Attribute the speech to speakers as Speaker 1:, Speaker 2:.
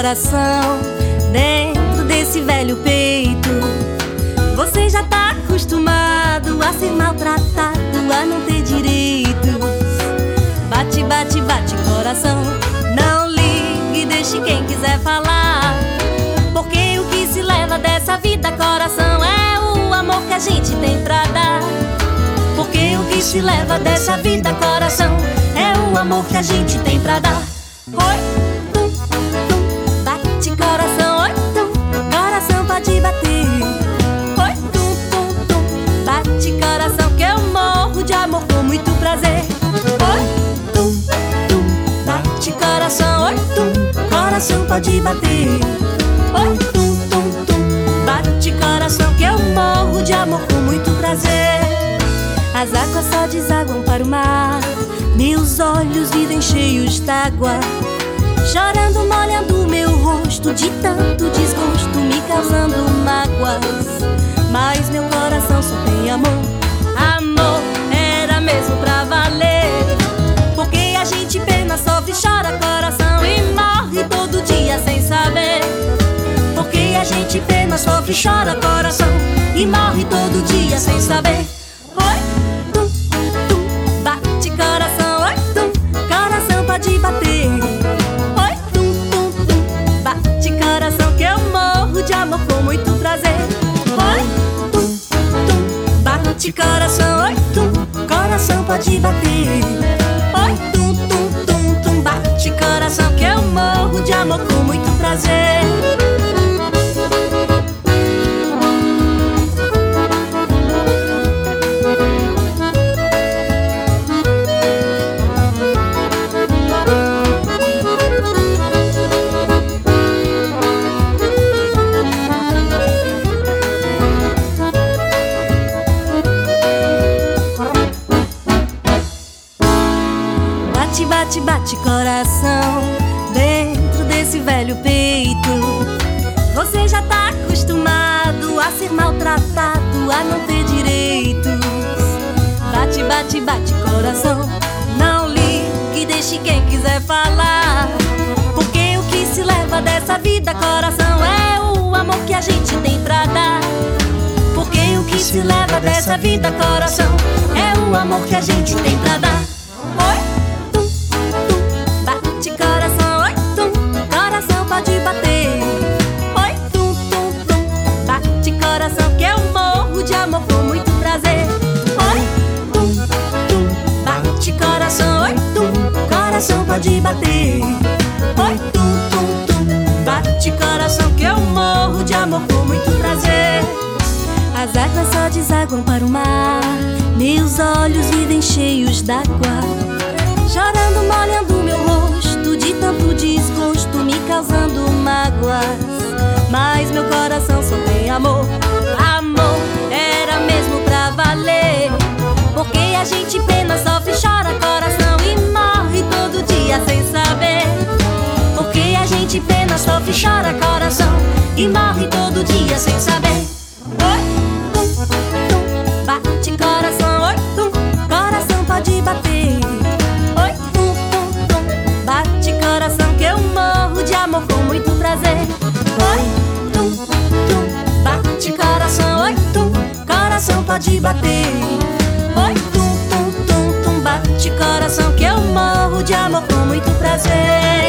Speaker 1: coração dentro desse velho peito. Você já tá acostumado a ser maltratado, a não ter direitos. Bate, bate, bate coração, não ligue, deixe quem quiser falar. Porque o que se leva dessa vida, coração, é o amor que a gente tem pra dar. Porque o que se leva dessa vida, coração, é o amor que a gente tem pra dar. Oi, tum, tum, bate coração, oi, tum, coração pode bater. Oi, tum, tum, tum, bate coração, que eu morro de amor com muito prazer. Oi, tum, tum, bate coração, oi, tum, coração pode bater. Oi, tum, tum, tum, bate coração, que eu morro de amor com muito prazer. As águas só desaguam para o mar, meus olhos vivem cheios d'água, chorando, molhando meu rosto, de tanto desgosto me causando mágoas. Mas meu coração só tem amor, amor era mesmo pra valer. Porque a gente pena, sofre, chora coração e morre todo dia sem saber. Porque a gente pena, sofre, chora coração e morre todo dia sem saber. Oi, tum, tum, bate coração, oi, tum, coração pode bater. Oi, tum, tum, tum, bate coração, que eu morro de amor com muito prazer. Oi, tum, tum, bate coração, oi, tum, coração pode bater. Oi, tum, tum, tum, tum, bate coração, que eu morro de amor com muito prazer. Bate, bate, bate coração dentro desse velho peito. Você já tá acostumado a ser maltratado, a não ter direitos. Bate, bate, bate coração, não ligue, deixe quem quiser falar. Porque o que se leva dessa vida, coração, é o amor que a gente tem pra dar. Porque o que se leva dessa vida, coração, é o amor que a gente tem pra dar. Oi, pode bater. Oi, tum, tum, tum, bate coração, que eu morro de amor com muito prazer. Oi, tum, tum, bate coração, oi, tum, coração pode bater. Oi, tum, tum, tum, bate coração, que eu morro de amor com muito prazer. As águas só desaguam para o mar, meus olhos vivem cheios d'água, chorando, molhando meu rosto, de tanto desgosto me causando mágoas. Mas meu coração só tem amor, amor era mesmo pra valer. Porque a gente pena, sofre, chora coração e morre todo dia sem saber. Porque a gente pena, sofre, chora coração e morre todo dia sem saber. Oi, tum, tum, bate coração, oi, tum, coração pode bater. Oi, tum, tum, tum, bate coração, que eu morro de amor com muito prazer. Oi, tum, tum, bate coração, oi, tum, coração pode bater. Oi, tum, tum, tum, tum, bate coração, que eu morro de amor com muito prazer.